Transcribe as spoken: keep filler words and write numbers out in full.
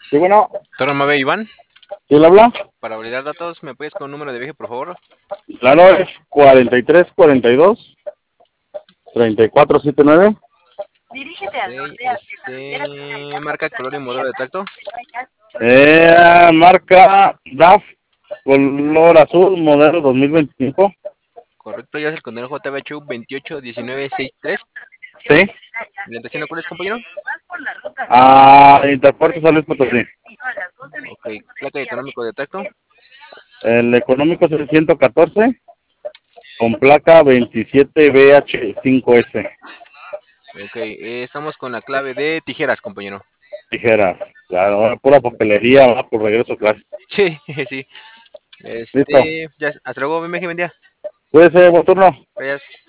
Sí, bueno, Doctor Mabe Iván, ¿quién le habla? para validar datos, ¿me puedes con un número de viaje, por favor? Claro, es cuarenta y tres, cuarenta y dos, treinta y cuatro setenta y nueve. Ok, este, marca, color y modelo de tracto. Eh, marca D A F, color azul, modelo dos mil veinticinco. Correcto, ya es el contenedor J B H U veintiocho diecinueve sesenta y tres. Sí. ¿Orientación a cuál es, compañero? Ah, Interpuerto San Luis Potosí. Ok, placa y económico de tracto. El económico es el ciento catorce con placa veintisiete B H cinco S. Ok, eh, estamos con la clave de tijeras, compañero. Tijeras. Claro, pura papelería, va por regreso a clase. Sí, sí. Listo. Este, ya, hasta luego, B M G, buen día. Cuídese, buen turno. Gracias.